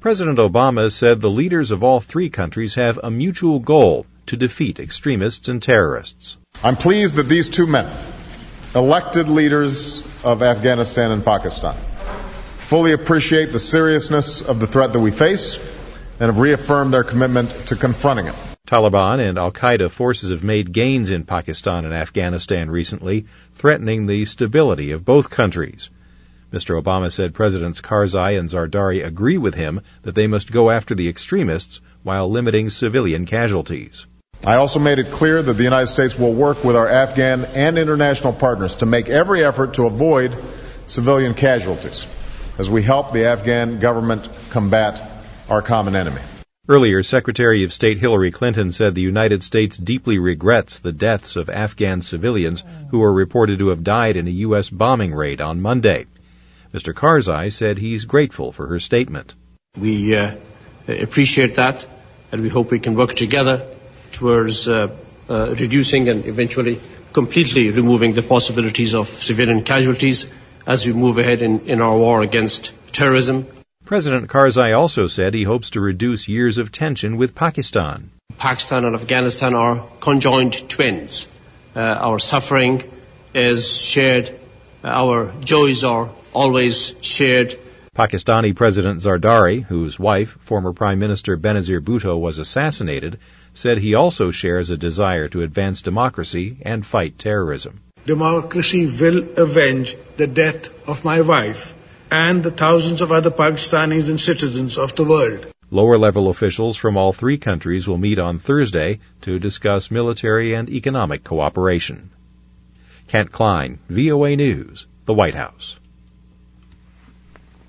President Obama said the leaders of all three countries have a mutual goal to defeat extremists and terrorists. I'm pleased that these two men, elected leaders of Afghanistan and Pakistan, fully appreciate the seriousness of the threat that we face and have reaffirmed their commitment to confronting it. Taliban and al-Qaeda forces have made gains in Pakistan and Afghanistan recently, threatening the stability of both countries. Mr. Obama said Presidents Karzai and Zardari agree with him that they must go after the extremists while limiting civilian casualties. I also made it clear that the United States will work with our Afghan and international partners to make every effort to avoid civilian casualties as we help the Afghan government combat our common enemy. Earlier, Secretary of State Hillary Clinton said the United States deeply regrets the deaths of Afghan civilians who were reported to have died in a U.S. bombing raid on Monday. Mr. Karzai said he's grateful for her statement. We appreciate that, and we hope we can work together towards reducing and eventually completely removing the possibilities of civilian casualties as we move ahead in our war against terrorism. President Karzai also said he hopes to reduce years of tension with Pakistan. Pakistan and Afghanistan are conjoined twins. Our suffering is shared. Our joys are always shared. Pakistani President Zardari, whose wife, former Prime Minister Benazir Bhutto, was assassinated, said he also shares a desire to advance democracy and fight terrorism. Democracy will avenge the death of my wife and the thousands of other Pakistanis and citizens of the world. Lower-level officials from all three countries will meet on Thursday to discuss military and economic cooperation. Kent Klein, VOA News, the White House.